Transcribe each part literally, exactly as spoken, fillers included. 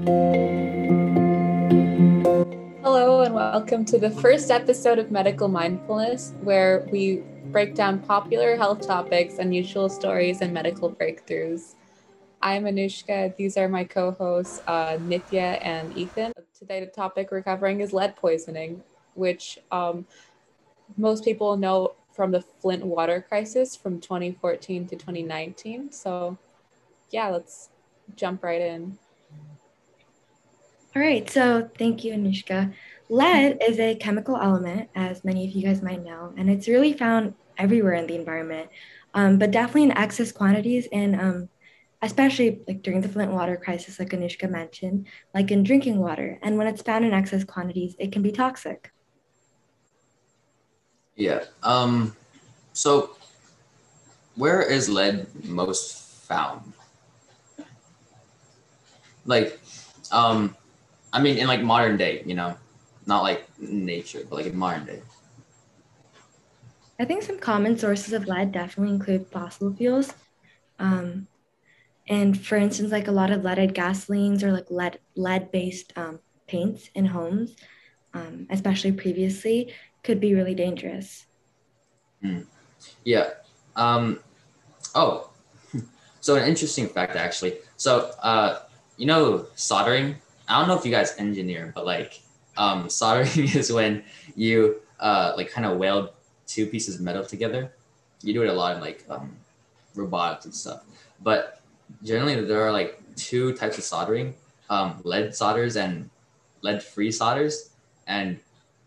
Hello, and welcome to the first episode of Medical Mindfulness, where we break down popular health topics, unusual stories, and medical breakthroughs. I'm Anushka. These are my co hosts, uh, Nithya and Ethan. Today, the topic we're covering is lead poisoning, which um, most people know from the Flint water crisis from twenty fourteen to twenty nineteen. So, yeah, let's jump right in. All right, so thank you, Anushka. Lead is a chemical element, as many of you guys might know, and it's really found everywhere in the environment, um, but definitely in excess quantities, and um, especially like during the Flint water crisis, like Anushka mentioned, like in drinking water. And when it's found in excess quantities, it can be toxic. Yeah. Um. So, where is lead most found? Like, um, I mean, in like modern day, you know, not like nature, but like in modern day. I think some common sources of lead definitely include fossil fuels. Um, and for instance, like a lot of leaded gasolines or like lead lead-based um, paints in homes, um, especially previously, could be really dangerous. Mm. Yeah. Um. Oh, so an interesting fact actually. So, uh, you know, soldering. I don't know if you guys engineer, but like, um, soldering is when you uh like kind of weld two pieces of metal together. You do it a lot in like um robotics and stuff. But generally, there are like two types of soldering: um, lead solders and lead-free solders. And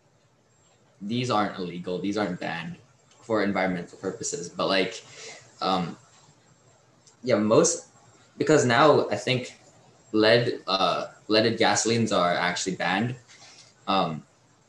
these aren't illegal; these aren't banned for environmental purposes. But like, um, yeah, most because now I think lead uh, leaded gasolines are actually banned. Um,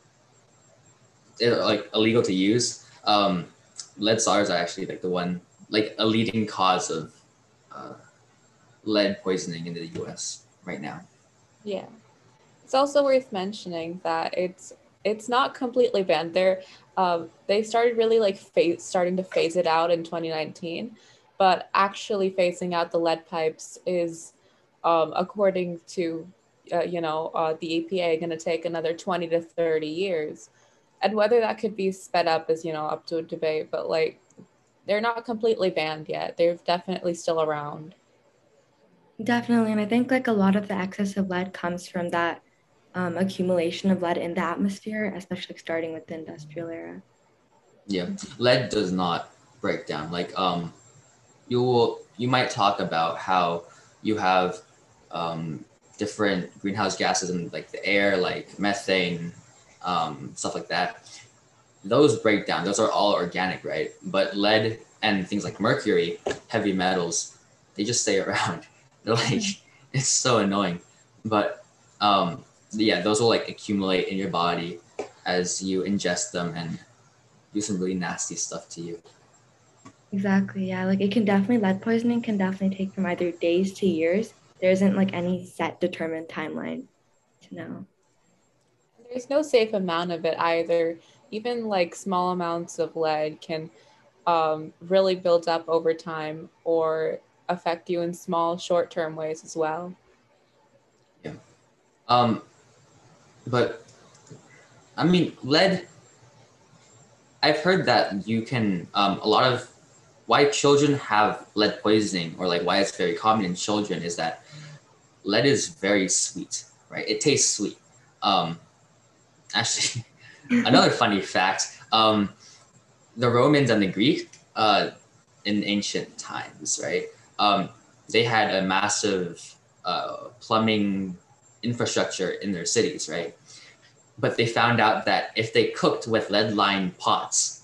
they're like illegal to use. Um, lead solders are actually like the one like a leading cause of uh, lead poisoning in the U S right now. Yeah. It's also worth mentioning that it's it's not completely banned. They're um, they started really like phase, starting to phase it out in twenty nineteen, but actually phasing out the lead pipes is, um, according to, uh, you know, uh, the E P A, going to take another twenty to thirty years, and whether that could be sped up is, you know, up to a debate. But like, they're not completely banned yet. They're definitely still around. Definitely. And I think like a lot of the excess of lead comes from that um, accumulation of lead in the atmosphere, especially like, starting with the industrial era. Yeah, lead does not break down. Like um, you will you might talk about how you have um, different greenhouse gases in like the air, like methane, um, stuff like that. Those break down. Those are all organic, right? But lead and things like mercury, heavy metals, they just stay around. They're like it's so annoying. But um, yeah, those will like accumulate in your body as you ingest them and do some really nasty stuff to you. Exactly. Yeah. Like it can definitely, lead poisoning can definitely take from either days to years. There isn't like any set determined timeline to know. There's no safe amount of it either. Even like small amounts of lead can um, really build up over time or affect you in small short term ways as well. Yeah. Um, but I mean, lead. I've heard that you can. Um, a lot of why children have lead poisoning, or like why it's very common in children, is that lead is very sweet, right? It tastes sweet. Um, actually, another funny fact: um, the Romans and the Greek, uh, in ancient times, right? Um, they had a massive uh, plumbing infrastructure in their cities, right? But they found out that if they cooked with lead lined pots,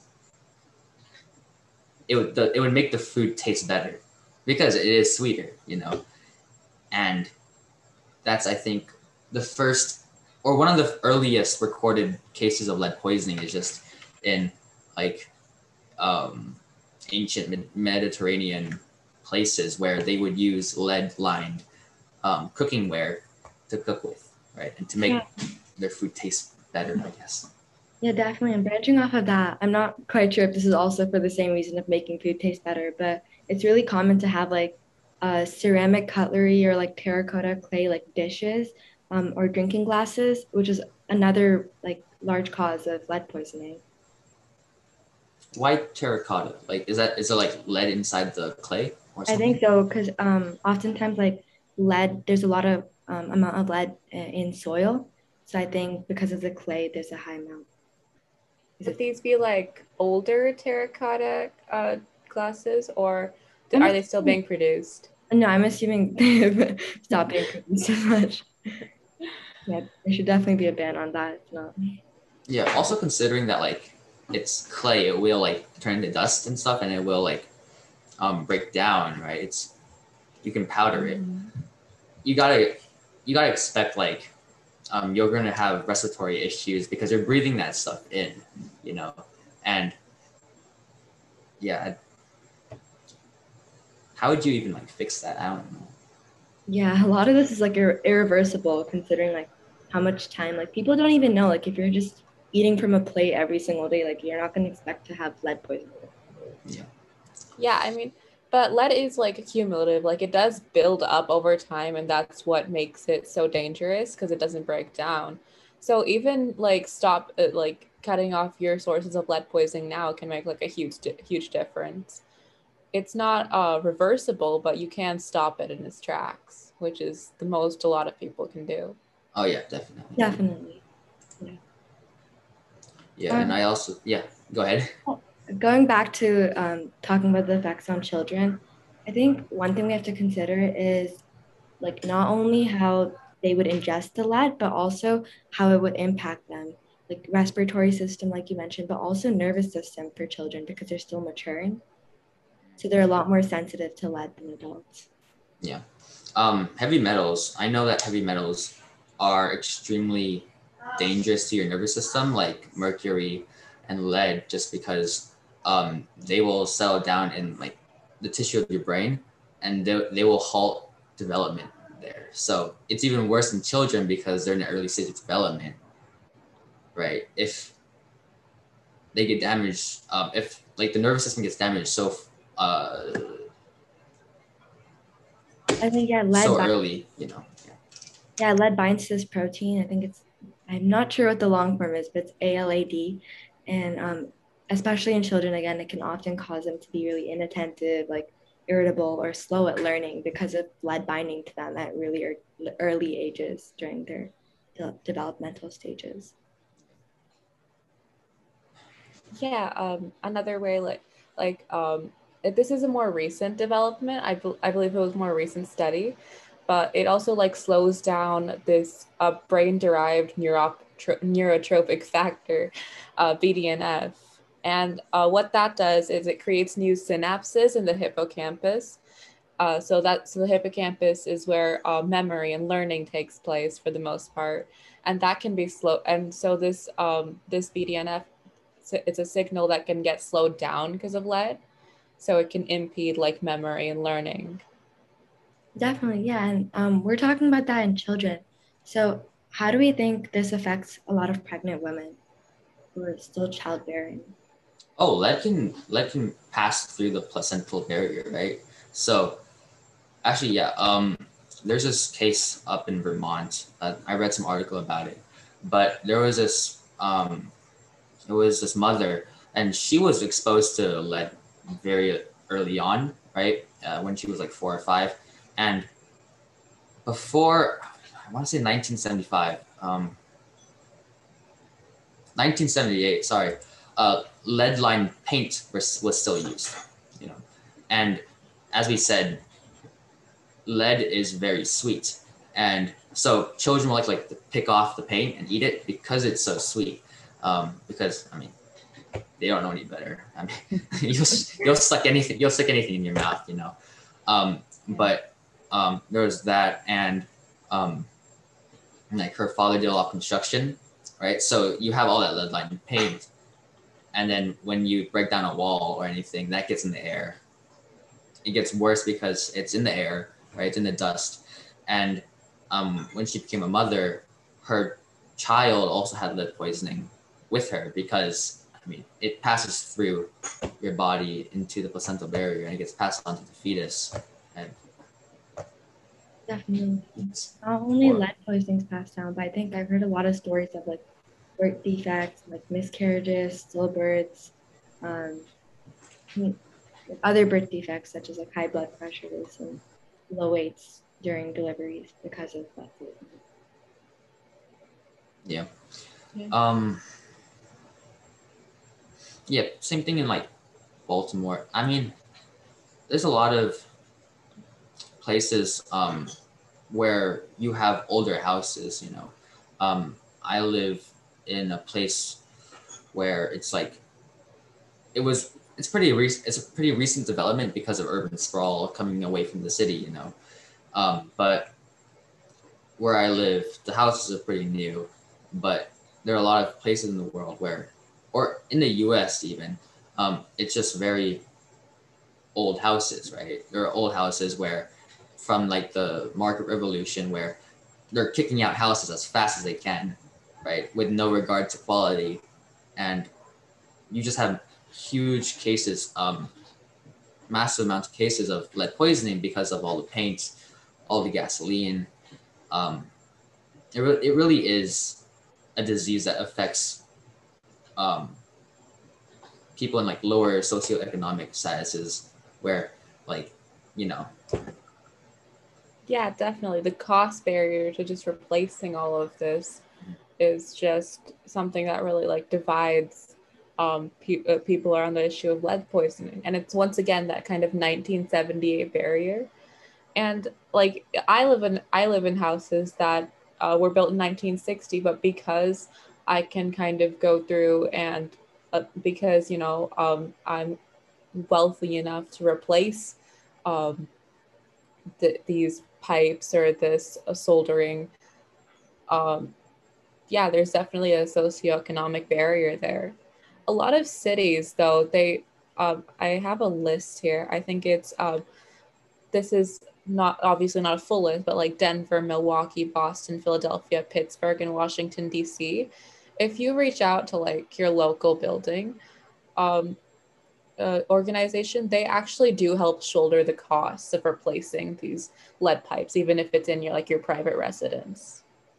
it would the, it would make the food taste better because it is sweeter, you know. And that's I think the first or one of the earliest recorded cases of lead poisoning is just in like um, ancient Mediterranean places where they would use lead lined um, cooking ware to cook with, right, and to make Yeah. their food taste better, I guess. Yeah, definitely. And branching off of that, I'm not quite sure if this is also for the same reason of making food taste better, but it's really common to have like uh, ceramic cutlery or like terracotta clay like dishes um, or drinking glasses, which is another like large cause of lead poisoning. Why terracotta? Like, is that is it like lead inside the clay or I something? think so because um, oftentimes like lead, there's a lot of um, amount of lead uh, in soil. So I think because of the clay, there's a high amount. Is Would it? these be like older terracotta uh, glasses, or I'm are they still assuming, being produced? no, I'm assuming they've stopped being produced so much. Yeah, there should definitely be a ban on that. If not. Yeah. Also considering that like it's clay, it will like turn into dust and stuff, and it will like um break down, right? It's you can powder it. Mhm. You gotta you gotta expect like um you're gonna have respiratory issues because you're breathing that stuff in, you know, and yeah, how would you even like fix that? I don't know. Yeah, a lot of this is like ir- irreversible considering like how much time like people don't even know like if you're just eating from a plate every single day like you're not going to expect to have lead poisoning. Yeah. Yeah, I mean, but lead is like cumulative. Like it does build up over time, and that's what makes it so dangerous because it doesn't break down. So even like stop uh, like cutting off your sources of lead poisoning now can make like a huge di- huge difference. It's not uh, reversible, but you can stop it in its tracks, which is the most a lot of people can do. Oh yeah, definitely. Definitely. Yeah. Yeah, and Um, I also yeah. Go ahead. Going back to um, talking about the effects on children, I think one thing we have to consider is like not only how they would ingest the lead, but also how it would impact them, like respiratory system, like you mentioned, but also nervous system for children because they're still maturing. So they're a lot more sensitive to lead than adults. Yeah. Um, heavy metals. I know that heavy metals are extremely dangerous to your nervous system, like mercury and lead, just because um, they will settle down in like the tissue of your brain, and they, they will halt development there. So it's even worse in children because they're in the early stage of development, right? If they get damaged, um, if like the nervous system gets damaged so uh, I think yeah, lead so binds, early, you know. Yeah. yeah, lead binds to this protein. I think it's I'm not sure what the long form is, but it's A L A D. And um, especially in children, again, it can often cause them to be really inattentive, like irritable or slow at learning because of lead binding to them at really ear- early ages during their de- developmental stages. Yeah, um, another way like like um, it- this is a more recent development. I, bel I believe it was a more recent study, but it also like slows down this uh, brain-derived neurop neurotropic factor, uh, B D N F. And uh, what that does is it creates new synapses in the hippocampus. Uh, so that so the hippocampus is where uh, memory and learning takes place for the most part, and that can be slow. And so this um, this B D N F, it's a signal that can get slowed down because of lead, so it can impede like memory and learning. Definitely, yeah. And um, we're talking about that in children. So, how do we think this affects a lot of pregnant women who are still childbearing? Oh, lead can lead can pass through the placental barrier, right? So actually, yeah. Um, there's this case up in Vermont. Uh, I read some article about it, but there was this um, it was this mother, and she was exposed to lead very early on, right? Uh, when she was like four or five, and before I want to say nineteen seventy-five, um, nineteen seventy-eight. Sorry, uh, lead line paint was, was still used, you know, and as we said, lead is very sweet, and so children will like like to pick off the paint and eat it because it's so sweet. Um, because I mean, they don't know any better. I mean, you'll you'll suck anything, you'll stick anything in your mouth, you know. Um, but um, there was that, and um, like her father did a lot of construction, right? So you have all that lead line paint, and then when you break down a wall or anything, that gets in the air. It gets worse because it's in the air, right? It's in the dust. And um, when she became a mother, her child also had lead poisoning with her because, I mean, it passes through your body into the placental barrier and it gets passed on to the fetus. And Definitely. It's, Not only or lead poisoning's passed down, but I think I've heard a lot of stories of like birth defects, like miscarriages, stillbirths, um, like other birth defects such as like high blood pressures and low weights during deliveries because of lead poisoning. yeah. Yeah. Um. Yeah. Same thing in like Baltimore. I mean, there's a lot of places um where you have older houses. You know, um, I live in a place where it's like it was. It's pretty recent. It's a pretty recent development because of urban sprawl coming away from the city. You know, um, but where I live, the houses are pretty new, but there are a lot of places in the world where, or in the U S even, um, it's just very old houses, right? There are old houses where, from like the market revolution, where they're kicking out houses as fast as they can, right, with no regard to quality, and you just have huge cases, um, massive amounts of cases of lead poisoning because of all the paint, all the gasoline. Um, it, re- it really is a disease that affects um, people in like lower socioeconomic statuses where like you know Yeah, definitely. The cost barrier to just replacing all of this is just something that really like divides um, pe- uh, people around the issue of lead poisoning. And it's once again that kind of nineteen seventy-eight barrier. And like I live in I live in houses that uh, were built in nineteen sixty, but because I can kind of go through and uh, because you know um, I'm wealthy enough to replace um, th- these pipes or this uh, soldering, um, yeah, there's definitely a socioeconomic barrier there. A lot of cities, though, they um, I have a list here. I think it's um, this is not obviously not a full list, but like Denver, Milwaukee, Boston, Philadelphia, Pittsburgh, and Washington, D C. If you reach out to like your local building um, uh, organization, they actually do help shoulder the costs of replacing these lead pipes, even if it's in your like your private residence.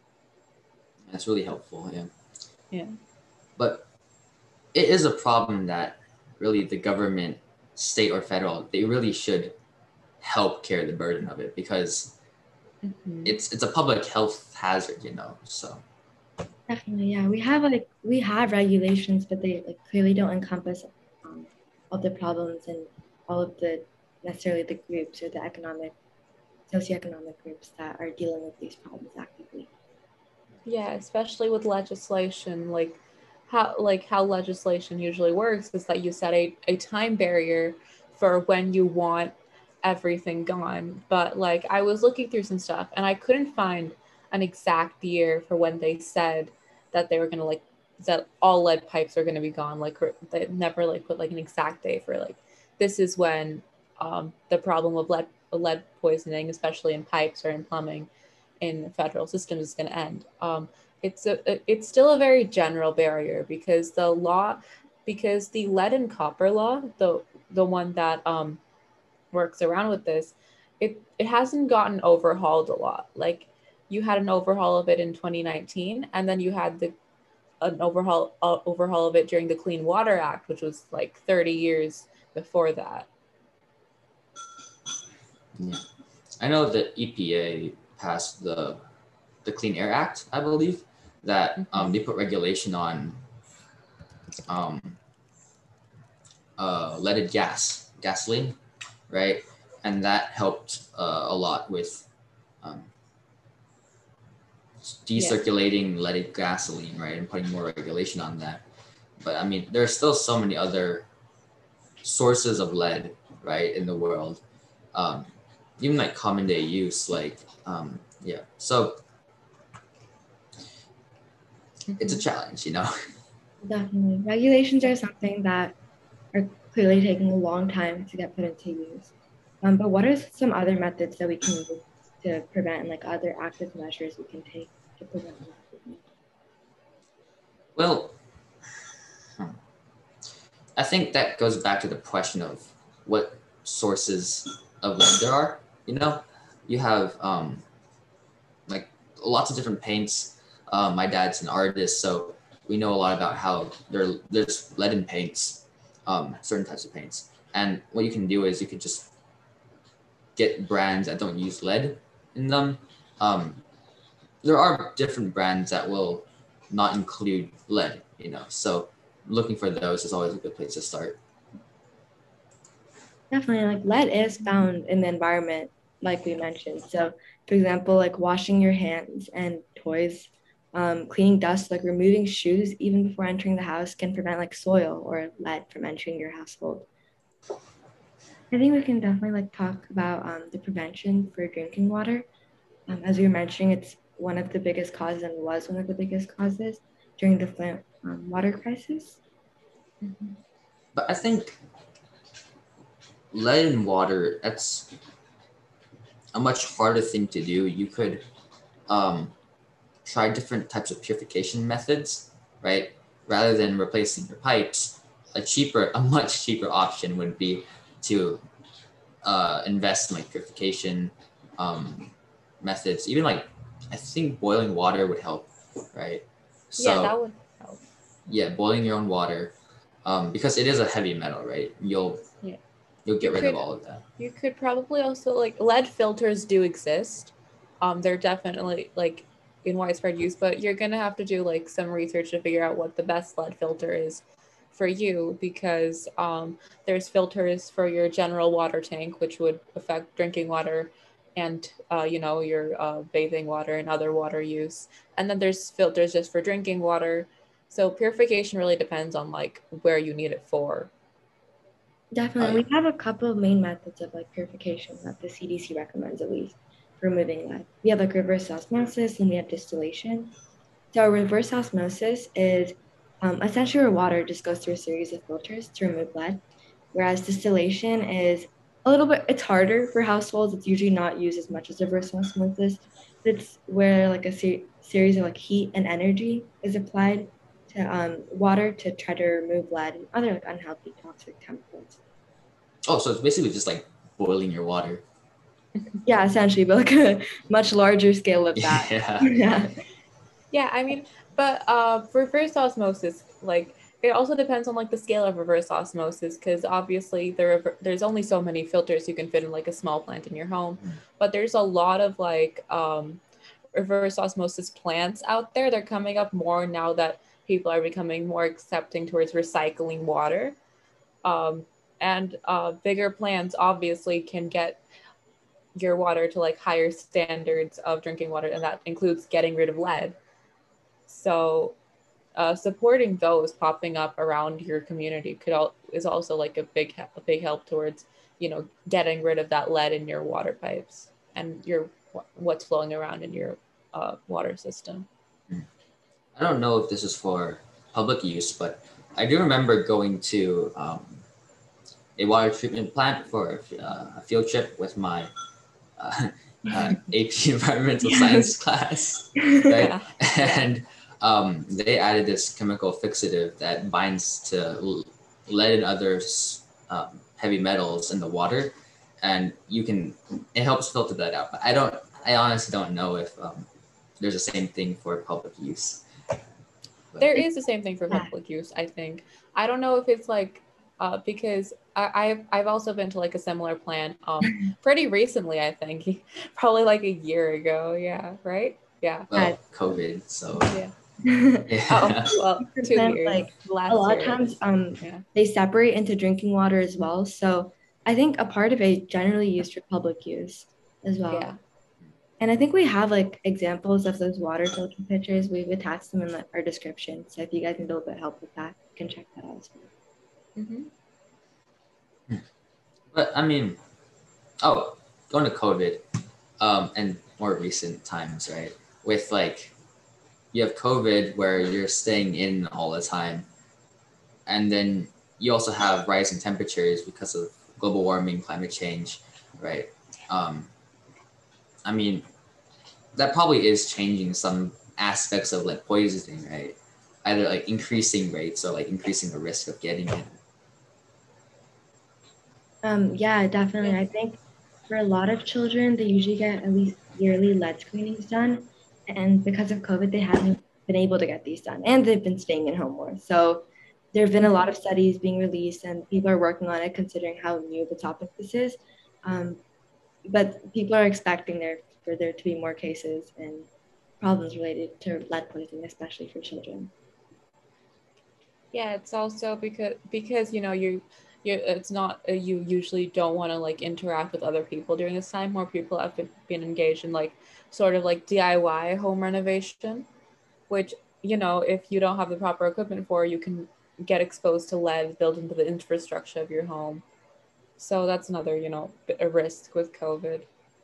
that's really helpful. Yeah, Yeah. but it is a problem that really the government, state or federal, they really should help carry the burden of it because Mhm. it's it's a public health hazard, you know. So Definitely, yeah. We have like we have regulations, but they like clearly don't encompass um, all the problems and all of the necessarily the groups or the economic socioeconomic groups that are dealing with these problems actively. Yeah, especially with legislation, like how like how legislation usually works is that you set a, a time barrier for when you want everything gone. But like I was looking through some stuff and I couldn't find an exact year for when they said that they were gonna like that all lead pipes are gonna be gone. Like they never like put like an exact day for like this is when um, the problem of lead lead poisoning, especially in pipes or in plumbing, in federal systems is going to end. Um, it's a it's still a very general barrier because the law, because the lead and copper law, the the one that um, works around with this, it it hasn't gotten overhauled a lot. Like you had an overhaul of it in twenty nineteen, and then you had the an overhaul uh, overhaul of it during the Clean Water Act, which was like thirty years before that. yeah, I know the E P A passed the the Clean Air Act, I believe, that um, Mhm. they put regulation on um, uh, leaded gas, gasoline, right? And that helped uh, a lot with um, Yeah. decirculating leaded gasoline, right, and putting more regulation on that. But I mean, there are still so many other sources of lead, right, in the world, um, even like common day use, like um, yeah. So it's a Mhm. challenge, you know. Definitely, regulations are something that are clearly taking a long time to get put into use. Um, but what are some other methods that we can use to prevent, and like other active measures we can take to prevent lead poisoning? Well, hmm, I think that goes back to the question of what sources of lead there are, you know. you have um, like lots of different paints. Uh, my dad's an artist, so we know a lot about how there there's lead in paints, um, certain types of paints. And what you can do is you can just get brands that don't use lead in them. Um, there are different brands that will not include lead, you know. So looking for those is always a good place to start. Definitely, like lead is found in the environment, like we mentioned. So, for example, like washing your hands and toys, um, cleaning dust, like removing shoes even before entering the house can prevent like soil or lead from entering your household. I think we can definitely like talk about um, the prevention for drinking water. Um, as we were mentioning, it's one of the biggest causes and was one of the biggest causes during the Flint um, water crisis. Mm-hmm. But I think lead in water, that's a much harder thing to do. You could um, try different types of purification methods, right? Rather than replacing your pipes, a cheaper, a much cheaper option would be to uh, invest in like purification um, methods. Even like, I think boiling water would help, right? So Yeah, that would help. yeah, boiling your own water, um, because it is a heavy metal, right? You'll Yeah. you'll get You rid could- of all of that. You could probably also like lead filters do exist. Um, they're definitely like in widespread use, but you're gonna have to do like some research to figure out what the best lead filter is for you because um, there's filters for your general water tank, which would affect drinking water and uh, you know your uh, bathing water and other water use, and then there's filters just for drinking water. So purification really depends on like where you need it for. Definitely. Oh, We have a couple of main methods of like purification that the C D C recommends at least for removing lead. We have like reverse osmosis and we have distillation. So reverse osmosis is um, essentially where water just goes through a series of filters to remove lead, whereas distillation is a little bit, it's harder for households. It's usually not used as much as reverse osmosis. It's where like a se- series of like heat and energy is applied to um, water to try to remove lead and other like unhealthy toxic chemicals. oh, so it's basically just like boiling your water. Yeah, essentially, but like a much larger scale of that. Yeah. Yeah. Yeah, I mean, but uh, for reverse osmosis, like it also depends on like the scale of reverse osmosis, because obviously there are, there's only so many filters you can fit in like a small plant in your home, but there's a lot of like um, reverse osmosis plants out there. They're coming up more now that people are becoming more accepting towards recycling water, um, and uh, bigger plants obviously can get your water to like higher standards of drinking water, and that includes getting rid of lead. So uh, supporting those popping up around your community could all is also like a big a big help towards you know getting rid of that lead in your water pipes and your what's flowing around in your uh, water system. I don't know if this is for public use, but I do remember going to um, a water treatment plant for uh, a field trip with my uh, uh, A P environmental science class, right? Yeah. And um, they added this chemical fixative that binds to l- lead and other um, heavy metals in the water, and you can it helps filter that out. But I don't, I honestly don't know if um, there's the same thing for public use. But, There is the same thing for public use, I think. I don't know if it's like uh, because I, I've I've also been to like a similar plant um pretty recently, I think. Probably like a year ago. Yeah, right? Yeah. well, COVID, so Yeah. yeah. Oh, well, two Percent, years. like Last a lot year of it times was- um yeah. they separate into drinking water as well. So I think a part of it generally used for public use as well. Yeah. And I think we have like examples of those water filter pictures. We've attached them in the, our description. So if you guys need a little bit of help with that, you can check that out as well. Mm-hmm. But I mean, oh, going to COVID, um, and more recent times, right? With like, you have COVID where you're staying in all the time, and then you also have rising temperatures because of global warming, climate change, right? Um, I mean, that probably is changing some aspects of like poisoning, right? Either like increasing rates or like increasing the risk of getting it. Um, yeah, definitely. Yeah. I think for a lot of children, they usually get at least yearly lead screenings done. And because of COVID, they haven't been able to get these done. And they've been staying in home more. So there have been a lot of studies being released and people are working on it considering how new of a topic this is. Um, but people are expecting there for there to be more cases and problems related to lead poisoning, especially for children. Yeah, it's also because because you know you you it's not uh, you usually don't want to like interact with other people during this time. More people have been, been engaged in like sort of like D I Y home renovation, which you know if you don't have the proper equipment for, you can get exposed to lead built into the infrastructure of your home. So that's another you know a risk with COVID.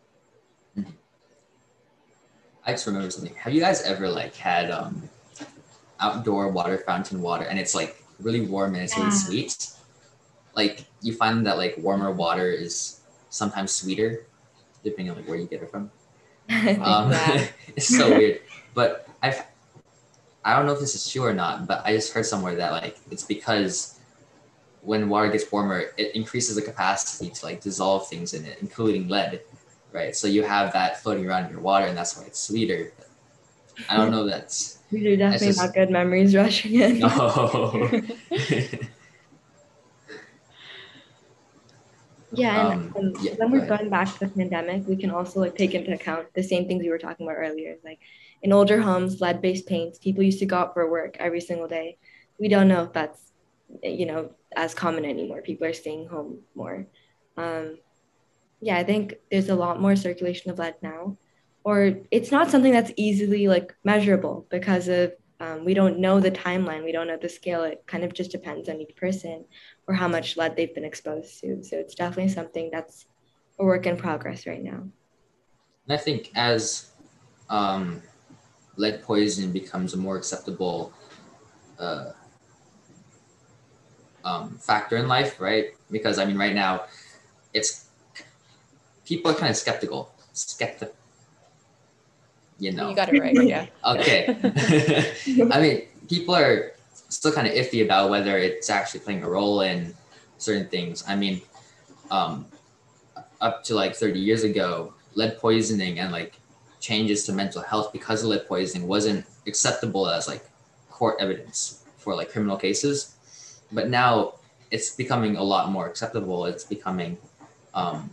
I just remember something. Have you guys ever like had um outdoor water fountain water and it's like really warm and it's really Yeah. sweet? Like you find that like warmer water is sometimes sweeter, depending on like where you get it from. Um, Yeah. it's so weird. But I've I don't know if this is true or not, but I just heard somewhere that like it's because when water gets warmer, it increases the capacity to like dissolve things in it, including lead, right? So you have that floating around in your water, and that's why it's sweeter. But I don't know. That's These are that's definitely just not good memories rushing in. no. Yeah, and um, um, yeah, when go we're ahead. going back to the pandemic, we can also like take into account the same things we were talking about earlier. Like in older homes, lead-based paints, people used to go out for work every single day. We don't know if that's, you know, as common anymore. People are staying home more. Um, yeah, I think there's a lot more circulation of lead now, or it's not something that's easily like measurable because of um, we don't know the timeline, we don't know the scale. It kind of just depends on each person or how much lead they've been exposed to. So it's definitely something that's a work in progress right now. And I think as um, lead poisoning becomes a more acceptable uh, um, factor in life, right? Because I mean, right now, it's people are kind of skeptical, skeptic, you know. You got it right. Yeah. Okay. I mean, people are still kind of iffy about whether it's actually playing a role in certain things. I mean, um, up to like thirty years ago, lead poisoning and like changes to mental health because of lead poisoning wasn't acceptable as like court evidence for like criminal cases. But now it's becoming a lot more acceptable. It's becoming, um,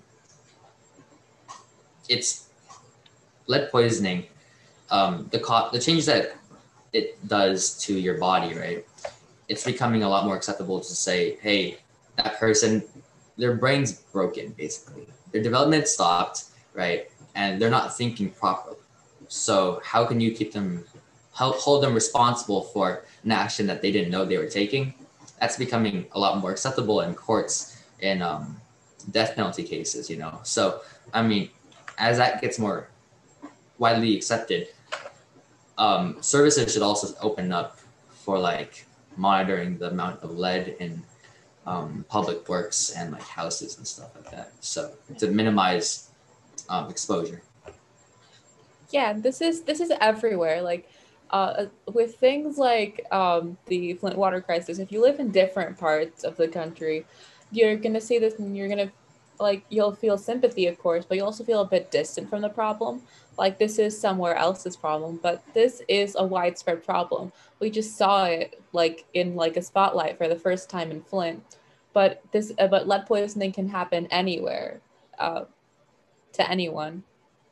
it's lead poisoning. Um, the co- the changes that it does to your body, right? It's becoming a lot more acceptable to say, hey, that person, their brain's broken, basically. Their development stopped, right? And they're not thinking properly. So how can you keep them, help hold them responsible for an action that they didn't know they were taking? That's becoming a lot more acceptable in courts in um, death penalty cases, you know? So, I mean, as that gets more widely accepted, um, services should also open up for like monitoring the amount of lead in um, public works and like houses and stuff like that. So to minimize um, exposure. Yeah, this is this is everywhere. Like uh, with things like um, the Flint water crisis, if you live in different parts of the country, you're gonna see this and you're gonna like you'll feel sympathy, of course, but you also feel a bit distant from the problem. Like this is somewhere else's problem, but this is a widespread problem. We just saw it like in like a spotlight for the first time in Flint, but this uh, but lead poisoning can happen anywhere uh, to anyone.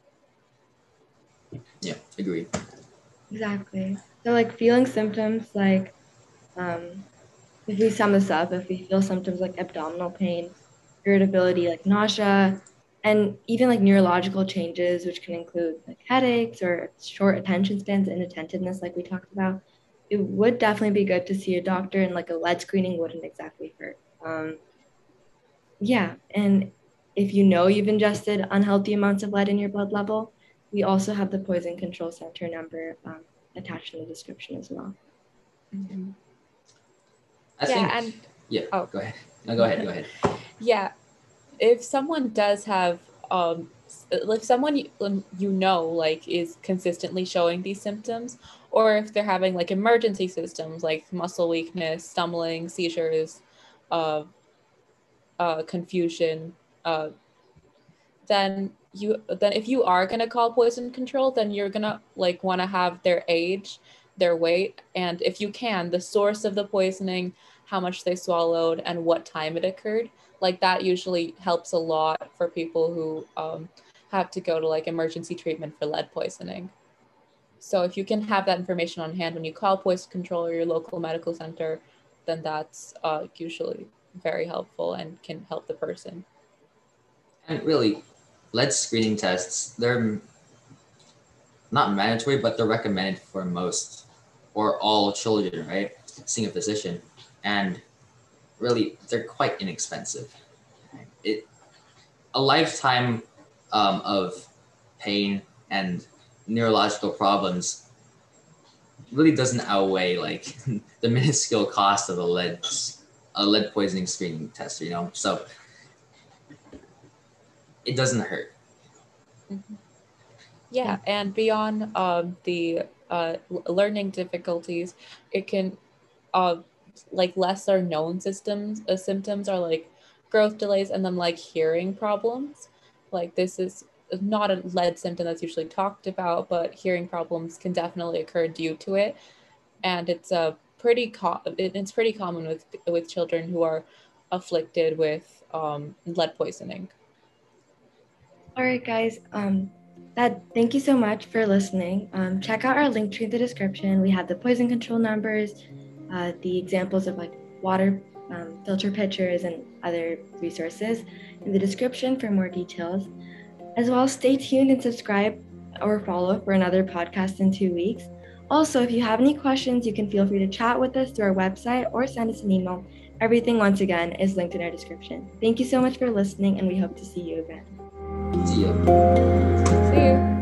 Yeah, agreed. Exactly. So like feeling symptoms like um, if we sum this up, if we feel symptoms like abdominal pain, irritability, like nausea, and even like neurological changes, which can include like headaches or short attention spans, inattentiveness, like we talked about, it would definitely be good to see a doctor, and like a lead screening wouldn't exactly hurt. Um, yeah, and if you know you've ingested unhealthy amounts of lead in your blood level, we also have the Poison Control Center number um, attached in the description as well. Mhm. I Yeah, think, and yeah, oh. go ahead. No, go ahead, go ahead. Yeah, if someone does have um s- if someone you, um, you know like is consistently showing these symptoms, or if they're having like emergency systems like muscle weakness, stumbling, seizures, uh, uh confusion, uh then you then if you are going to call poison control, then you're going to like want to have their age, their weight, and if you can, the source of the poisoning, how much they swallowed, and what time it occurred. Like that usually helps a lot for people who um, have to go to like emergency treatment for lead poisoning. So if you can have that information on hand when you call poison control or your local medical center, then that's uh, usually very helpful and can help the person. And really, lead screening tests, they're not mandatory, but they're recommended for most or all children, right? Seeing a physician. And really, they're quite inexpensive. It a lifetime um, of pain and neurological problems really doesn't outweigh like the minuscule cost of a lead a lead poisoning screening test, you know. So it doesn't hurt. Mm-hmm. Yeah, and beyond um, the uh, learning difficulties, it can uh, like lesser known systems uh, symptoms are like growth delays and then like hearing problems. Like this is not a lead symptom that's usually talked about, but hearing problems can definitely occur due to it, and it's a pretty co- it's pretty common with with children who are afflicted with um, lead poisoning. All right, guys. Um, that thank you so much for listening. Um, check out our link tree in the description. We have the poison control numbers, uh, the examples of like water um, filter pitchers and other resources in the description for more details. As well, stay tuned and subscribe or follow for another podcast in two weeks. Also, if you have any questions, you can feel free to chat with us through our website or send us an email. Everything, once again, is linked in our description. Thank you so much for listening, and we hope to see you again. See you. See you.